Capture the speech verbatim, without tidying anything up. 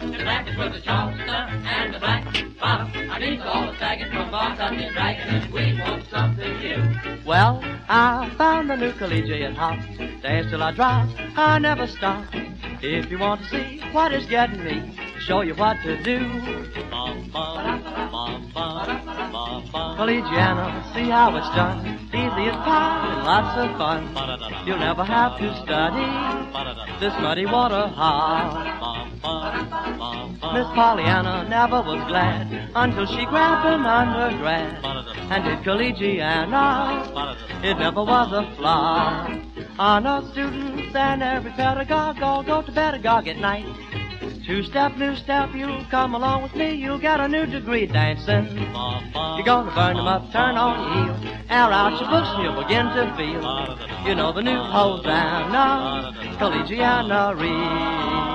The black is for the Charleston and the black bottom. I need all the sagging from box on the dragon, and we want something new. Well, I found a new collegiate hop. Dance till I drop, I never stop. If you want to see what is getting me, show you what to do. Bum, bum, bum, bum, bum, bum. Collegiana, see how it's done. Easy as pie and lots of fun. You'll never have to study this muddy water hard. Miss Pollyanna never was glad until she grabbed an undergrad and did Collegiana. It never was a flaw. Honor students and every pedagogue all go to pedagogue at night. Two-step, new step, you'll come along with me, you'll get a new degree dancing. You're gonna burn them up, turn on your heel, air out your books and you'll begin to feel, you know, the new Hosanna, Collegiana.